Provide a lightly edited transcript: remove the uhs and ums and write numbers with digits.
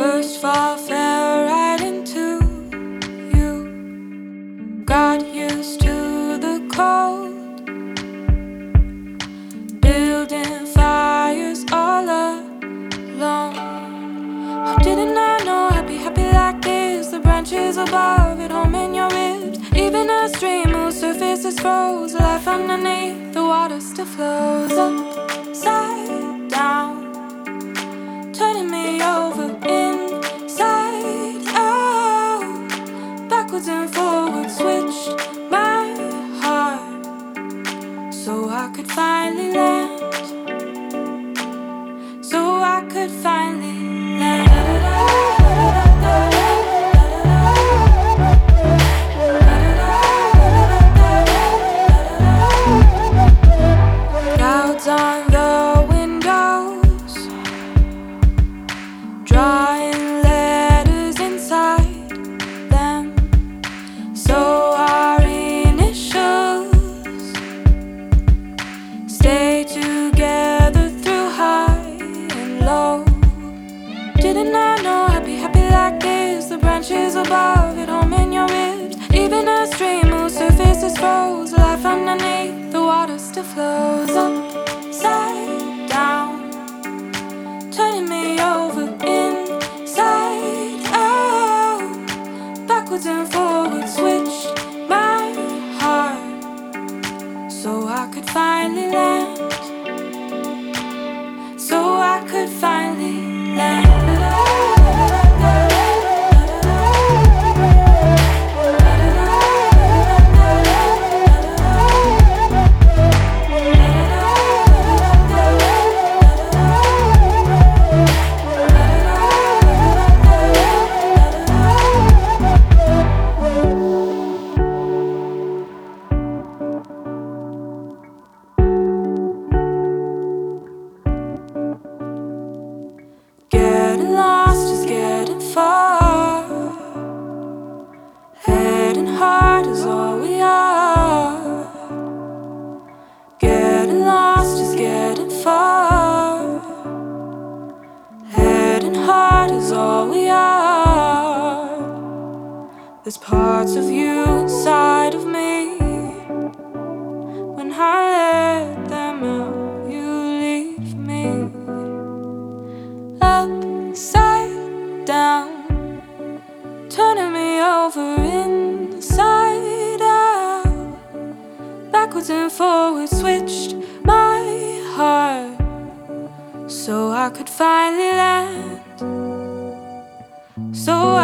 First fall fell right into you. Got used to the cold, building fires all alone. How didn't I know I'd be happy like this? The branches above at home in your ribs. Even a stream whose surface is froze, life underneath the water still flows. Upside down, turning me over inside out, backwards and forwards, switched my heart so I could finally land, so I could finally land. Clouds on the windows, drawing letters inside them. So our initials stay together through high and low. Didn't I know I'd be happy like this? The branches above at home in your ribs. Even a stream whose surface is froze, life underneath the water still flows. Upside down, turning me over inside out, backwards and forwards, switched my heart so I could finally land, so I could finally land. Getting lost is getting far. Head and heart is all we are. Getting lost is getting far. Head and heart is all we are. There's parts of you inside of me. When I let them out, you leave me upside down, turning me over inside out, backwards and forwards, switched my heart so I could finally land, so